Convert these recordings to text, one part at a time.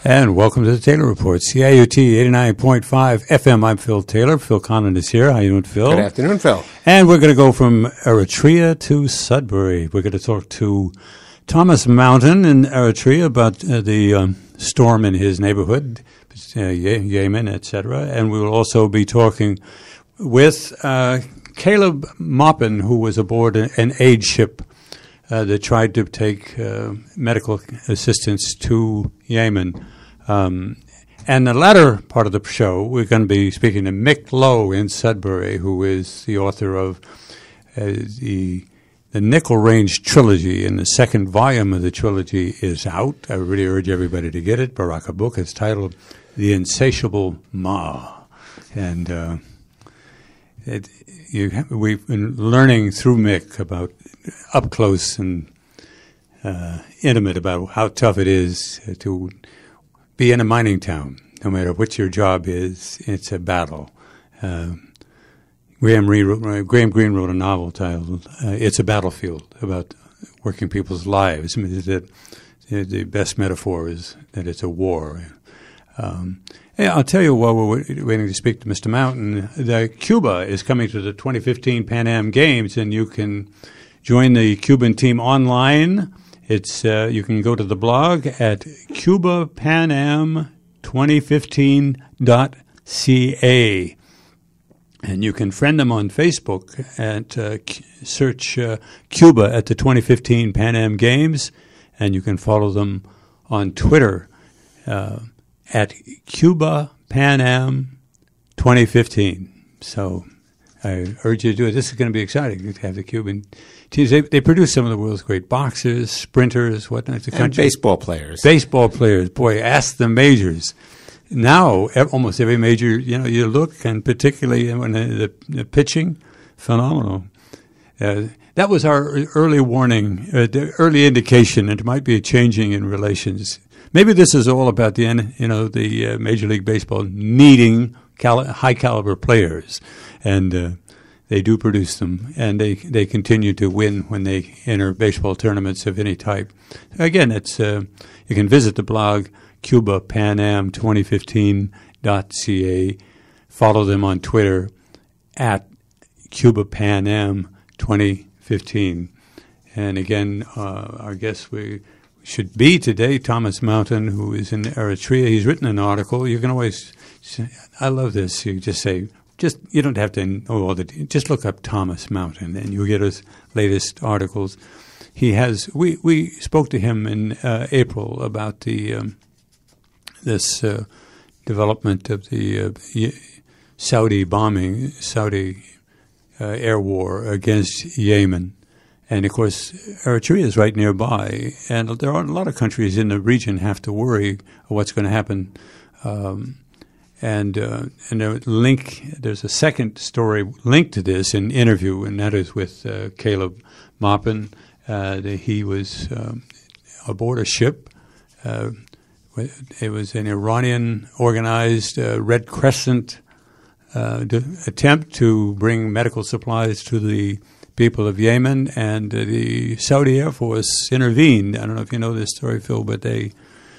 And welcome to the Taylor Report, CIUT 89.5 FM. I'm Phil Taylor. Phil Conlon is here. How you doing, Phil? Good afternoon, Phil. And we're going to go from Eritrea to Sudbury. We're going to talk to Thomas Mountain in Eritrea about the storm in his neighborhood, Yemen, etc. And we will also be talking with Caleb Maupin, who was aboard an aid ship that tried to take medical assistance to Yemen. And the latter part of the show, we're going to be speaking to Mick Lowe in Sudbury, who is the author of the Nickel Range trilogy, and the second volume of the trilogy is out. I really urge everybody to get it. Baraka book. It's titled The Insatiable Ma. And we've been learning through Mick about up close and intimate about how tough it is to be in a mining town. No matter what your job is, it's a battle. Graham Greene wrote a novel titled "It's a Battlefield" about working people's lives. I mean, the best metaphor is that it's a war. Hey, I'll tell you while we're waiting to speak to Mr. Mountain, Cuba is coming to the 2015 Pan Am Games, and you can join the Cuban team online. It's you can go to the blog at cubapanam2015.ca, and you can friend them on Facebook and search Cuba at the 2015 Pan Am Games, and you can follow them on Twitter at Cuba Pan Am 2015. So I urge you to do it. This is going to be exciting to have the Cuban teams. They produce some of the world's great boxers, sprinters, whatnot. And baseball players. Baseball players. Boy, ask the majors. Now, almost every major, you look, and particularly when the pitching, phenomenal. That was our early warning, the early indication, and it might be a changing in relations. Maybe this is all about the Major League Baseball needing high caliber players, and they do produce them, and they continue to win when they enter baseball tournaments of any type. Again, it's you can visit the blog cubapanam2015.ca. Follow them on Twitter at cubapanam2015. And again, our guest we should be today, Thomas Mountain, who is in Eritrea. He's written an article. You can always say, I love this. You just say, you don't have to know all the, just look up Thomas Mountain and you'll get his latest articles. He has, we spoke to him in April about this development of the Saudi air war against Yemen. And, of course, Eritrea is right nearby, and there are a lot of countries in the region have to worry what's going to happen. And there's a second story linked to this, an interview, and that is with Caleb Maupin. He was aboard a ship. It was an Iranian-organized Red Crescent attempt to bring medical supplies to the people of Yemen, and the Saudi Air Force intervened. I don't know if you know this story, Phil, but they,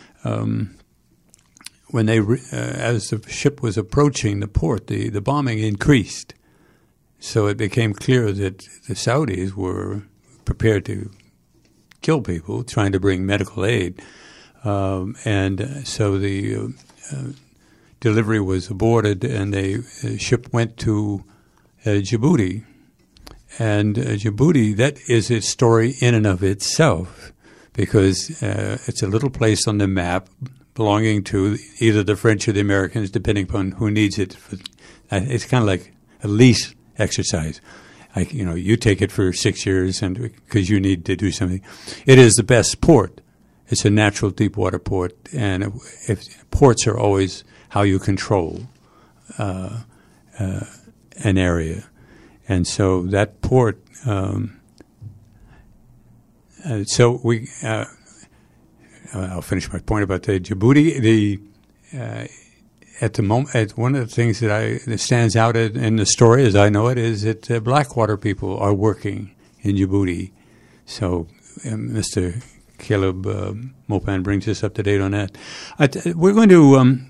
as the ship was approaching the port, the bombing increased. So it became clear that the Saudis were prepared to kill people trying to bring medical aid. And so the delivery was aborted, and the ship went to Djibouti. And Djibouti, that is a story in and of itself, because it's a little place on the map belonging to either the French or the Americans, depending upon who needs it. It's kind of like a lease exercise. You take it for 6 years and because you need to do something. It is the best port. It's a natural deep water port, and ports are always how you control an area. And so that port, I'll finish my point about the Djibouti. At the moment, one of the things that stands out in the story, as I know it, is that Blackwater people are working in Djibouti. So Mr. Caleb Maupin brings us up to date on that. We're going to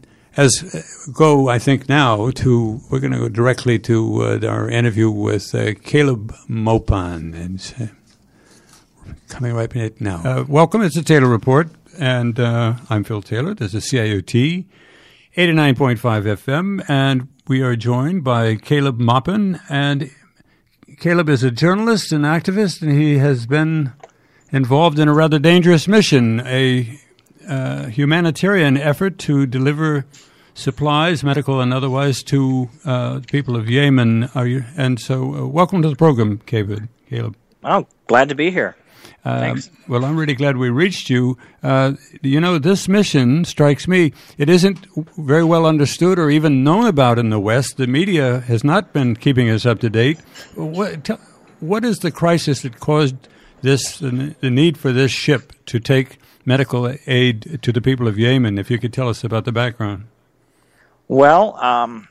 I think now we're going to go directly to our interview with Caleb Maupin, and coming right now. Welcome, it's the Taylor Report, and I'm Phil Taylor. This is CIOT 89.5 FM, and we are joined by Caleb Maupin, and Caleb is a journalist and activist, and he has been involved in a rather dangerous mission, a humanitarian effort to deliver supplies, medical and otherwise, to the people of Yemen. Welcome to the program, Caleb. Oh, glad to be here. Thanks. Well, I'm really glad we reached you. This mission strikes me, it isn't very well understood or even known about in the West. The media has not been keeping us up to date. What is the crisis that caused the need for this ship to take medical aid to the people of Yemen? If you could tell us about the background. Well,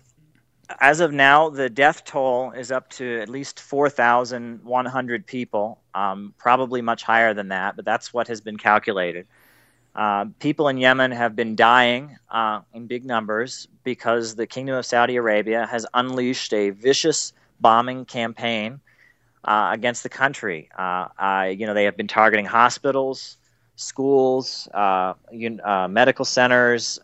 as of now, the death toll is up to at least 4,100 people, probably much higher than that, but that's what has been calculated. People in Yemen have been dying in big numbers because the Kingdom of Saudi Arabia has unleashed a vicious bombing campaign against the country. They have been targeting hospitals, schools, medical centers,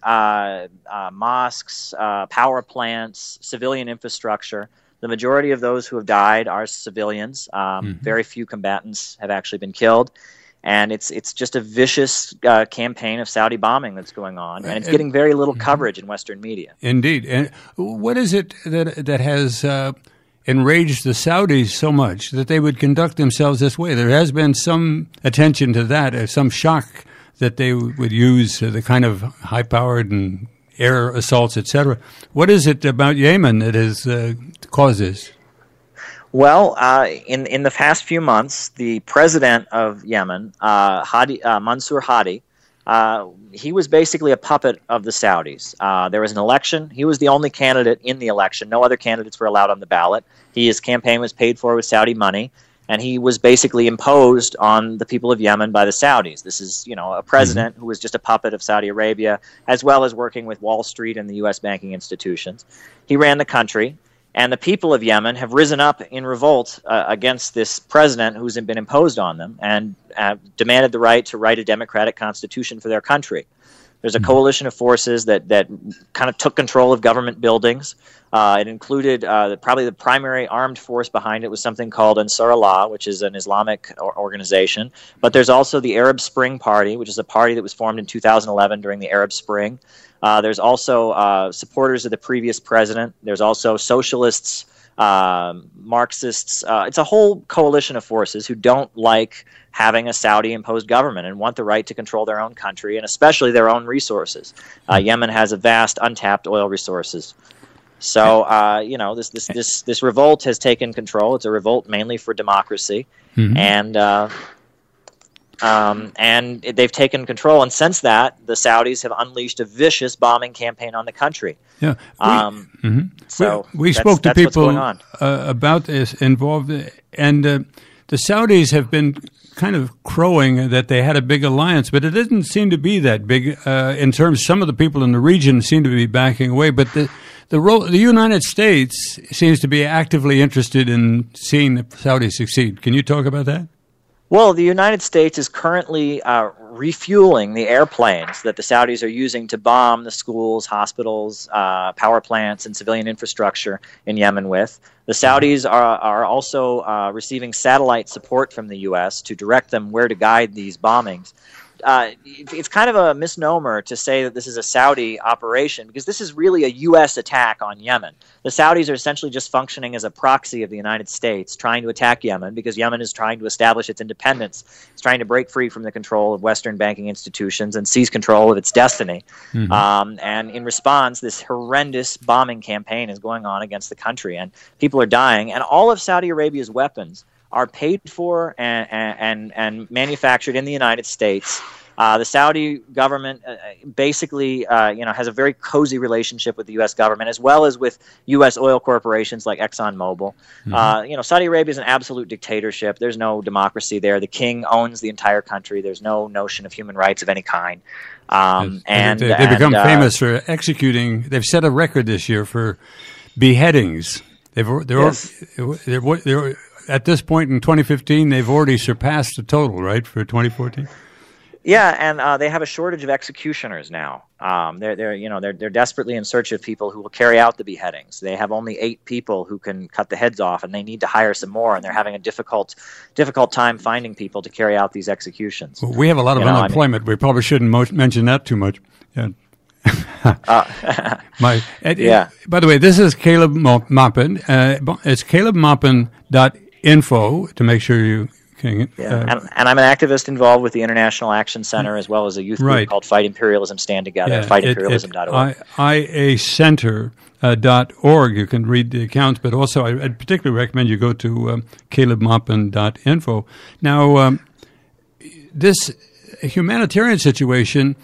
mosques, power plants, civilian infrastructure. The majority of those who have died are civilians. Very few combatants have actually been killed. And it's just a vicious campaign of Saudi bombing that's going on. And it's getting very little coverage in Western media. Indeed. And what is it that has enraged the Saudis so much that they would conduct themselves this way? There has been some attention to that, some shock that they would use the kind of high-powered and air assaults, etc. What is it about Yemen that has caused this? Well, in the past few months, the president of Yemen, Mansour Hadi, he was basically a puppet of the Saudis. There was an election. He was the only candidate in the election. No other candidates were allowed on the ballot. His campaign was paid for with Saudi money, and he was basically imposed on the people of Yemen by the Saudis. This is, a president who was just a puppet of Saudi Arabia, as well as working with Wall Street and the U.S. banking institutions. He ran the country. And the people of Yemen have risen up in revolt against this president who's been imposed on them and demanded the right to write a democratic constitution for their country. There's a coalition of forces that kind of took control of government buildings. It included probably the primary armed force behind it was something called Ansar Allah, which is an Islamic organization. But there's also the Arab Spring Party, which is a party that was formed in 2011 during the Arab Spring. There's also supporters of the previous president. There's also socialists, Marxists. It's a whole coalition of forces who don't like having a Saudi-imposed government and want the right to control their own country and especially their own resources. Yemen has a vast untapped oil resources. So, this revolt has taken control. It's a revolt mainly for democracy, and they've taken control. And since that, the Saudis have unleashed a vicious bombing campaign on the country. Yeah, So we spoke to people about this involved, and the Saudis have been kind of crowing that they had a big alliance, but it didn't seem to be that big in terms. Some of the people in the region seem to be backing away, but the United States seems to be actively interested in seeing the Saudis succeed. Can you talk about that? Well, the United States is currently refueling the airplanes that the Saudis are using to bomb the schools, hospitals, power plants, and civilian infrastructure in Yemen with. The Saudis are also receiving satellite support from the U.S. to direct them where to guide these bombings. It's kind of a misnomer to say that this is a Saudi operation because this is really a U.S. attack on Yemen. The Saudis are essentially just functioning as a proxy of the United States, trying to attack Yemen because Yemen is trying to establish its independence. It's trying to break free from the control of Western banking institutions and seize control of its destiny. And in response, this horrendous bombing campaign is going on against the country, and people are dying. And all of Saudi Arabia's weapons are paid for and manufactured in the United States The Saudi government basically, has a very cozy relationship with the U.S. government, as well as with U.S. oil corporations like ExxonMobil. Mm-hmm. Saudi Arabia is an absolute dictatorship. There's no democracy there. The king owns the entire country. There's no notion of human rights of any kind. And they become famous for executing. They've set a record this year for beheadings. They're at this point in 2015, they've already surpassed the total, right, for 2014? Yeah, and they have a shortage of executioners now. They're desperately in search of people who will carry out the beheadings. They have only 8 people who can cut the heads off, and they need to hire some more. And they're having a difficult time finding people to carry out these executions. Well, we have a lot of unemployment. We probably shouldn't mention that too much. Yeah. By the way, this is Caleb Maupin. It's calebmaupin.info to make sure you. And I'm an activist involved with the International Action Center as well as a youth group called Fight Imperialism Stand Together, fightimperialism.org. IACenter.org. You can read the accounts, but also I'd particularly recommend you go to calebmaupin.info. Now, this humanitarian situation,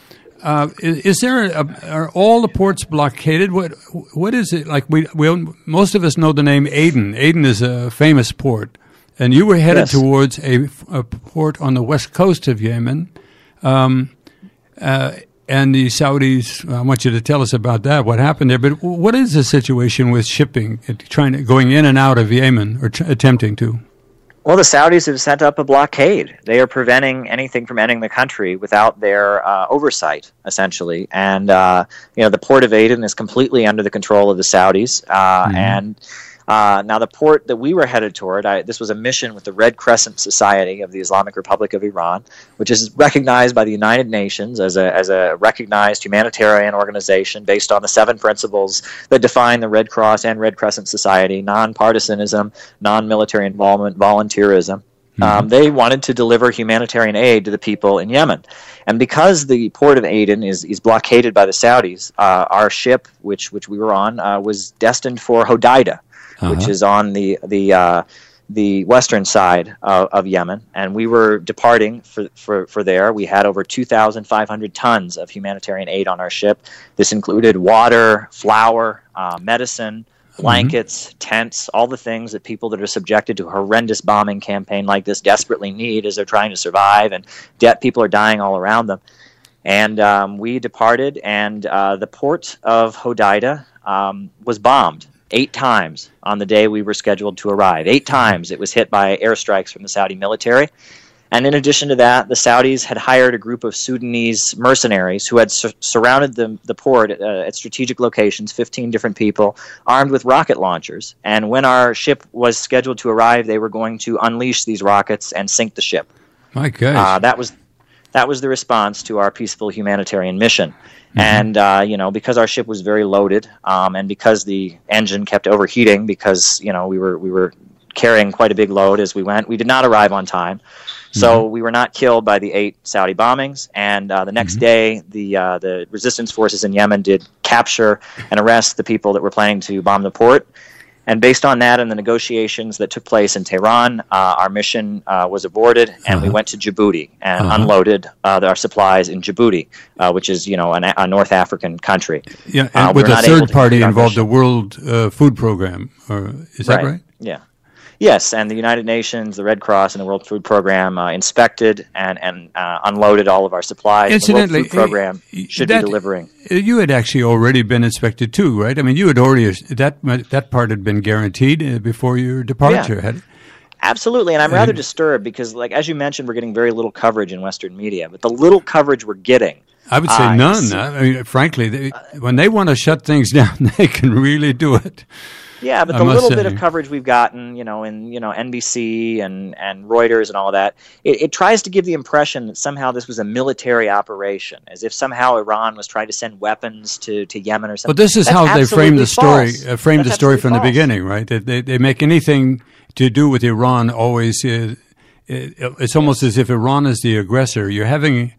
are all the ports blockaded? What is it like? We most of us know the name Aden. Aden is a famous port. And you were headed towards a port on the west coast of Yemen, and the Saudis. I want you to tell us about that. What happened there? But what is the situation with shipping, going in and out of Yemen, or attempting to? Well, the Saudis have set up a blockade. They are preventing anything from entering the country without their oversight, essentially. And the port of Aden is completely under the control of the Saudis, and. Now, the port that we were headed toward, this was a mission with the Red Crescent Society of the Islamic Republic of Iran, which is recognized by the United Nations as a recognized humanitarian organization based on the 7 principles that define the Red Cross and Red Crescent Society: nonpartisanism, non-military involvement, volunteerism. They wanted to deliver humanitarian aid to the people in Yemen. And because the port of Aden is blockaded by the Saudis, our ship, which we were on, was destined for Hodeidah, which is on the western side of Yemen, and we were departing for there. We had over 2,500 tons of humanitarian aid on our ship. This included water, flour, medicine, blankets, tents, all the things that people that are subjected to a horrendous bombing campaign like this desperately need as they're trying to survive, and people are dying all around them. And we departed, and the port of Hodeidah was bombed 8 times on the day we were scheduled to arrive. 8 times it was hit by airstrikes from the Saudi military. And in addition to that, the Saudis had hired a group of Sudanese mercenaries who had surrounded the port at strategic locations, 15 different people, armed with rocket launchers. And when our ship was scheduled to arrive, they were going to unleash these rockets and sink the ship. My gosh. That was the response to our peaceful humanitarian mission. And, because our ship was very loaded, and because the engine kept overheating because, we were carrying quite a big load as we went, we did not arrive on time. So we were not killed by the 8 Saudi bombings. And the next day, the resistance forces in Yemen did capture and arrest the people that were planning to bomb the port. And based on that and the negotiations that took place in Tehran, our mission was aborted, and we went to Djibouti and unloaded our supplies in Djibouti, which is, a North African country. Yeah, and with a third party involved, the World Food Program. Is that right? Yeah. Yes, and the United Nations, the Red Cross, and the World Food Program inspected and unloaded all of our supplies. Incidentally, the World Food Program should be delivering. You had actually already been inspected too, right? I mean, you had already that part had been guaranteed before your departure, had it? Absolutely, and I'm rather disturbed because, as you mentioned, we're getting very little coverage in Western media. But the little coverage we're getting, I would say none. I mean, frankly, when they want to shut things down, they can really do it. Yeah, but the little bit of coverage we've gotten, in NBC and Reuters and all of that, it tries to give the impression that somehow this was a military operation, as if somehow Iran was trying to send weapons to Yemen or something. But this is how they framed the story. Framed the story from the beginning, right? They make anything to do with Iran always. It's almost as if Iran is the aggressor. You're having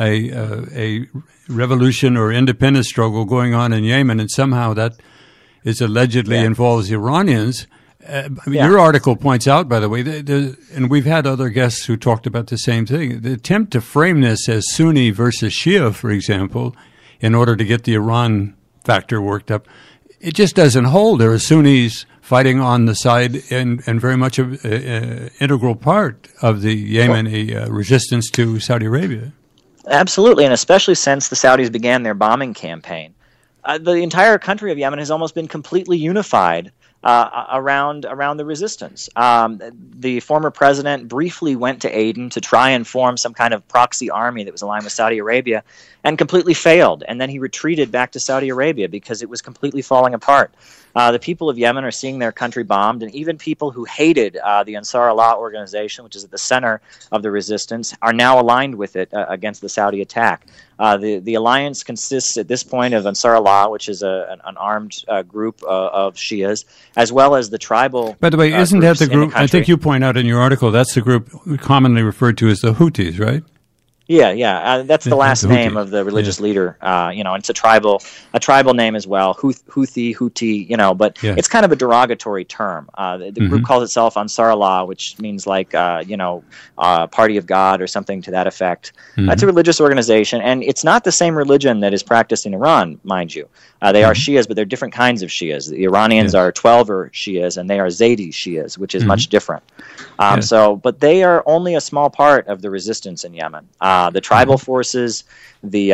a revolution or independence struggle going on in Yemen, and somehow that is allegedly involves Iranians, Your article points out, by the way, and we've had other guests who talked about the same thing, the attempt to frame this as Sunni versus Shia, for example, in order to get the Iran factor worked up, it just doesn't hold. There are Sunnis fighting on the side and very much an integral part of the Yemeni resistance to Saudi Arabia. Absolutely, and especially since the Saudis began their bombing campaign. The entire country of Yemen has almost been completely unified around the resistance. The former president briefly went to Aden to try and form some kind of proxy army that was aligned with Saudi Arabia and completely failed. And then he retreated back to Saudi Arabia because it was completely falling apart. The people of Yemen are seeing their country bombed, and even people who hated the Ansar Allah organization, which is at the center of the resistance, are now aligned with it against the Saudi attack. The alliance consists at this point of Ansar Allah, which is an armed group of Shias, as well as the tribal. By the way, isn't that the group? I think you point out in your article that's the group commonly referred to as the Houthis, right? Yeah. That's the last name of the religious leader. It's a tribal name as well. Houthi. But it's kind of a derogatory term. The group calls itself Ansar Allah, which means like party of God or something to that effect. It's a religious organization, and it's not the same religion that is practiced in Iran, mind you. They are Shias, but they're different kinds of Shias. The Iranians are 12er Shias, and they are Zaydi Shias, which is much different. But they are only a small part of the resistance in Yemen. The tribal forces, the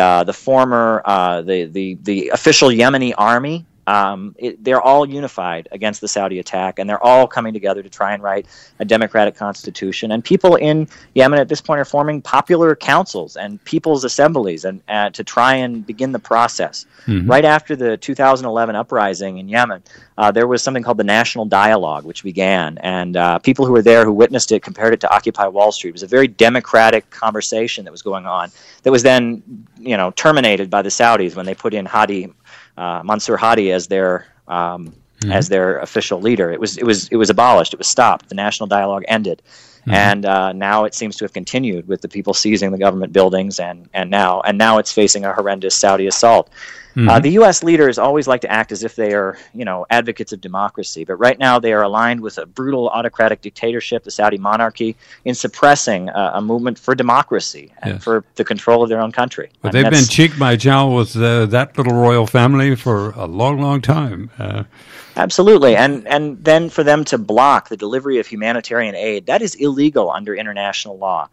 official Yemeni army, they're all unified against the Saudi attack, and they're all coming together to try and write a democratic constitution. And people in Yemen at this point are forming popular councils and people's assemblies and to try and begin the process. Right after the 2011 uprising in Yemen, there was something called the National Dialogue, which began, and people who were there who witnessed it compared it to Occupy Wall Street. It was a very democratic conversation that was going on that was then, terminated by the Saudis when they put in Mansour Hadi as their official leader. It was abolished. It was stopped. The national dialogue ended, and now it seems to have continued with the people seizing the government buildings, and now it's facing a horrendous Saudi assault. The U.S. leaders always like to act as if they are, advocates of democracy, but right now they are aligned with a brutal autocratic dictatorship, the Saudi monarchy, in suppressing a movement for democracy and for the control of their own country. But they've been cheek by jowl with that little royal family for a long, long time. Absolutely, and then for them to block the delivery of humanitarian aid, that is illegal under international law.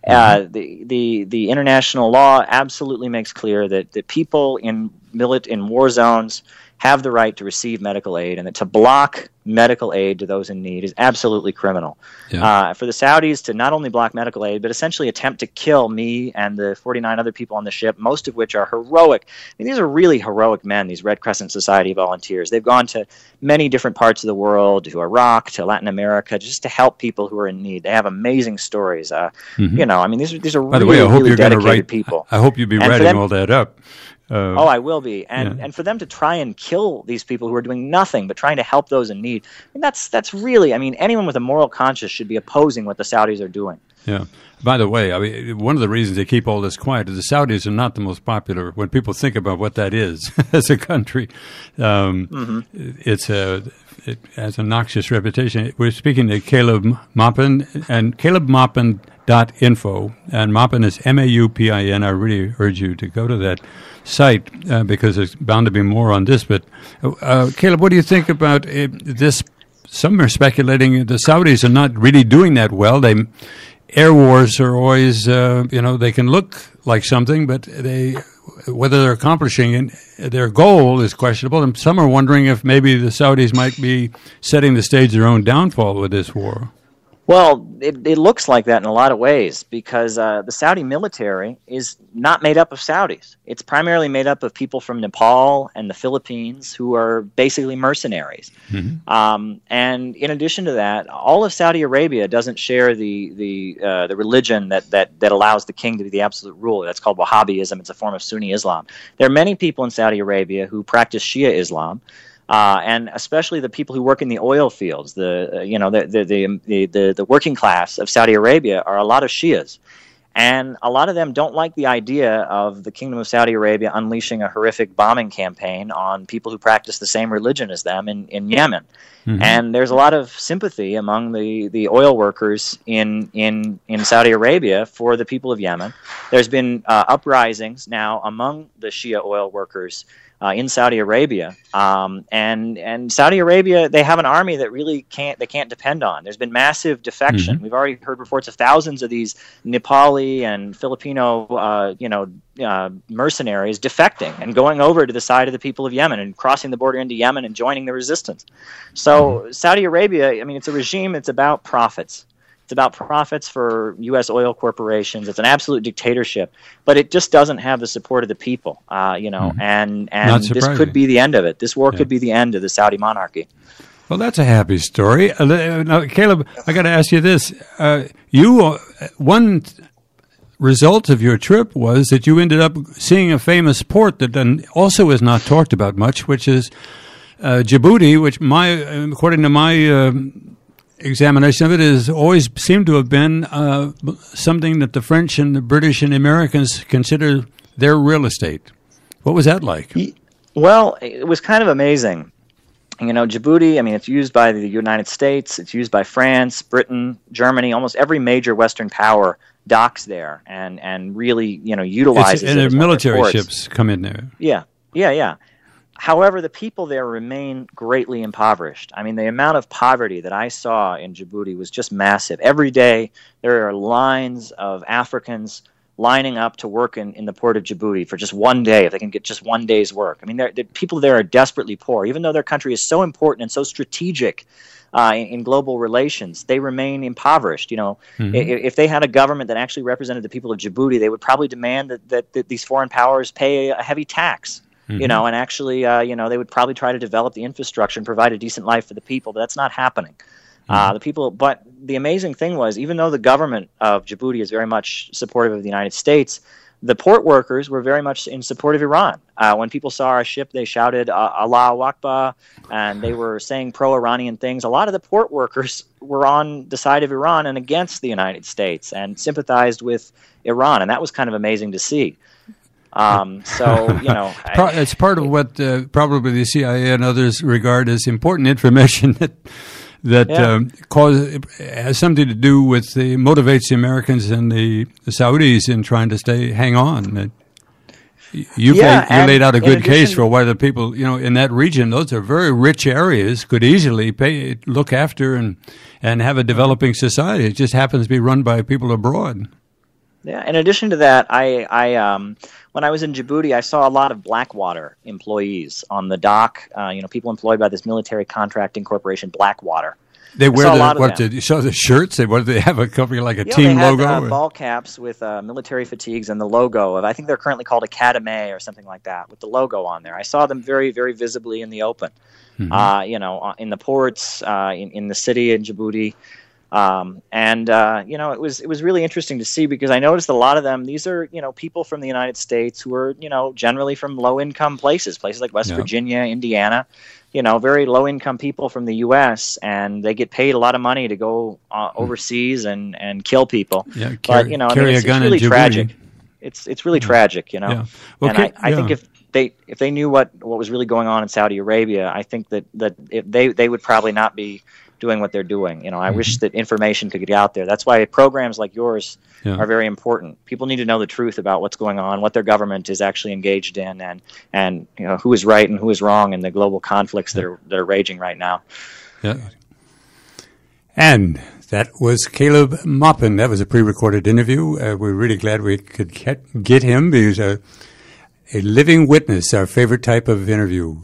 The international law absolutely makes clear that the people in war zones have the right to receive medical aid, and that to block medical aid to those in need is absolutely criminal. For the Saudis to not only block medical aid, but essentially attempt to kill me and the 49 other people on the ship, most of which are heroic. These are really heroic men, these Red Crescent Society volunteers. They've gone to many different parts of the world, to Iraq, to Latin America, just to help people who are in need. They have amazing stories. These are By the way, I hope really you're dedicated people. I hope you'll be writing all that up. I will be, and for them to try and kill these people who are doing nothing but trying to help those in need, that's really, anyone with a moral conscience should be opposing what the Saudis are doing. Yeah. By the way, one of the reasons they keep all this quiet is the Saudis are not the most popular when people think about what that is as a country. It has a noxious reputation. We're speaking to Caleb Maupin, and calebmaupin.info, and Maupin is Maupin. I really urge you to go to that site because there's bound to be more on this. But Caleb, what do you think about this? Some are speculating the Saudis are not really doing that well. Air wars are always, they can look like something, but whether they're accomplishing their goal is questionable. And some are wondering if maybe the Saudis might be setting the stage their own downfall with this war. Well, it looks like that in a lot of ways because the Saudi military is not made up of Saudis. It's primarily made up of people from Nepal and the Philippines who are basically mercenaries. And in addition to that, all of Saudi Arabia doesn't share the religion that allows the king to be the absolute ruler. That's called Wahhabism. It's a form of Sunni Islam. There are many people in Saudi Arabia who practice Shia Islam. And especially the people who work in the oil fields, the working class of Saudi Arabia are a lot of Shias, And a lot of them don't like the idea of the Kingdom of Saudi Arabia unleashing a horrific bombing campaign on people who practice the same religion as them in Yemen. Mm-hmm. And there's a lot of sympathy among the oil workers in Saudi Arabia for the people of Yemen. There's been uprisings now among the Shia oil workers in Saudi Arabia, and Saudi Arabia, they have an army that really can't depend on. There's been massive defection. Mm-hmm. We've already heard reports of thousands of these Nepali and Filipino, mercenaries defecting and going over to the side of the people of Yemen and crossing the border into Yemen and joining the resistance. So Saudi Arabia, I mean, it's a regime. It's about profits. It's about profits for U.S. oil corporations. It's an absolute dictatorship, but it just doesn't have the support of the people, and this could be the end of it. This war could be the end of the Saudi monarchy. Well, that's a happy story. Now, Caleb, I got to ask you this. One result of your trip was that you ended up seeing a famous port that then also is not talked about much, which is Djibouti, which according to my examination of it, has always seemed to have been something that the French and the British and the Americans consider their real estate. What was that like? Well, it was kind of amazing. Djibouti, I mean, it's used by the United States, it's used by France, Britain, Germany, almost every major Western power docks there and really, utilizes it. And military ships come in there. Yeah. However, the people there remain greatly impoverished. I mean, the amount of poverty that I saw in Djibouti was just massive. Every day, there are lines of Africans lining up to work in the port of Djibouti for just one day, if they can get just one day's work. I mean, the people there are desperately poor. Even though their country is so important and so strategic in global relations, they remain impoverished. If they had a government that actually represented the people of Djibouti, they would probably demand that these foreign powers pay a heavy tax. And actually, they would probably try to develop the infrastructure and provide a decent life for the people, but that's not happening. But the amazing thing was, even though the government of Djibouti is very much supportive of the United States, the port workers were very much in support of Iran. When people saw our ship, they shouted Allahu Akbar, and they were saying pro-Iranian things. A lot of the port workers were on the side of Iran and against the United States and sympathized with Iran, and that was kind of amazing to see. It's part of what probably the CIA and others regard as important information that has something to do with motivates the Americans and the Saudis in trying to hang on. You laid out a good case for why the people, in that region, those are very rich areas, could easily look after and have a developing society. It just happens to be run by people abroad. Yeah. In addition to that, I when I was in Djibouti, I saw a lot of Blackwater employees on the dock. People employed by this military contracting corporation, Blackwater. They wear you saw the shirts? What do they have? A company like a team they logo? Had ball caps with military fatigues and the logo of, I think they're currently called Academy or something like that, with the logo on there. I saw them very, very visibly in the open. Mm-hmm. In the ports, in the city in Djibouti. It was really interesting to see, because I noticed a lot of them, these are, people from the United States who are, generally from low-income places like West Virginia, Indiana, very low-income people from the U.S., and they get paid a lot of money to go overseas and kill people. Yeah, carry a gun it's really in tragic. It's really tragic, Yeah. Okay. And I think if they knew what was really going on in Saudi Arabia, I think that if they would probably not be doing what they're doing. I wish that information could get out there. That's why programs like yours are very important. People need to know the truth about what's going on, what their government is actually engaged in, and who is right and who is wrong in the global conflicts that are raging right now. Yeah. And that was Caleb Maupin. That was a pre-recorded interview. We're really glad we could get him. He was a living witness, our favorite type of interview.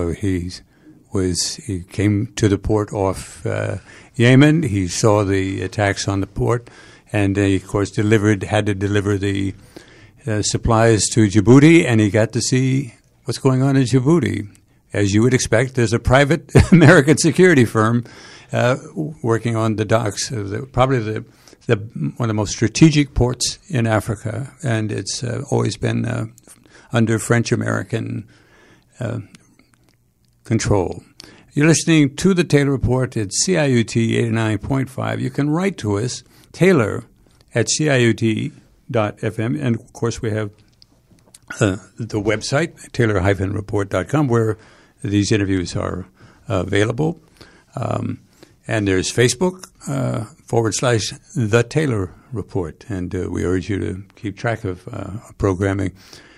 He came to the port off Yemen. He saw the attacks on the port, and he, of course, had to deliver the supplies to Djibouti, and he got to see what's going on in Djibouti. As you would expect, there's a private American security firm working on the docks, probably one of the most strategic ports in Africa, and it's always been under French-American control. You're listening to the Taylor Report at CIUT 89.5. You can write to us, Taylor at CIUT.org. Taylor-report.fm. And, of course, we have the website, Taylor-report.com, where these interviews are available. And there's Facebook / The Taylor Report. And we urge you to keep track of programming